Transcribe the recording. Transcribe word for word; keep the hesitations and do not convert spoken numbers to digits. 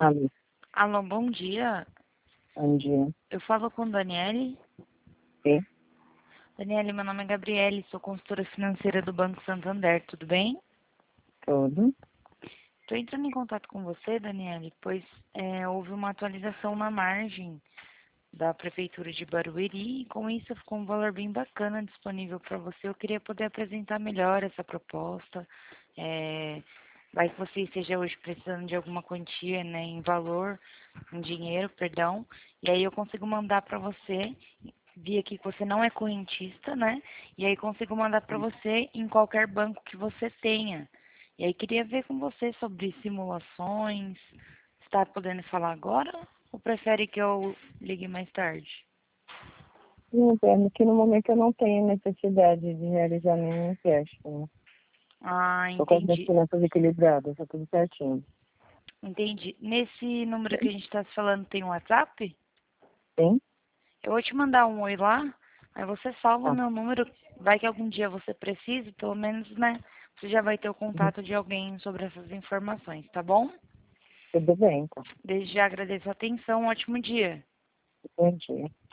Alô, Alô, bom dia. bom dia. Eu falo com Daniele. Sim, Daniele, meu nome é Gabriele, sou consultora financeira do Banco Santander, tudo bem? tudo. Estou entrando em contato com você, Daniele, pois é, houve uma atualização na margem da Prefeitura de Barueri e com isso ficou um valor bem bacana disponível para você. Eu queria poder apresentar melhor essa proposta. É, vai que você esteja hoje precisando de alguma quantia, né, em valor, em dinheiro, perdão, e aí eu consigo mandar para você. Vi aqui que você não é correntista, né? E aí consigo mandar para você em qualquer banco que você tenha. E aí queria ver com você sobre simulações. Está podendo falar agora ou prefere que eu ligue mais tarde? Não entendo que no momento eu não tenho necessidade de realizar nenhum empréstimo. Ah, Estou com as minhas entendi. finanças equilibradas, está tudo certinho. Entendi. Nesse número que a gente está se falando tem um WhatsApp? Sim? Eu vou te mandar um oi lá, aí você salva o Tá, meu número. Vai que algum dia você precise, pelo menos, né? Você já vai ter o uhum, contato de alguém sobre essas informações, tá bom? tudo bem, então. Desde já agradeço a atenção, um ótimo dia. Bom dia.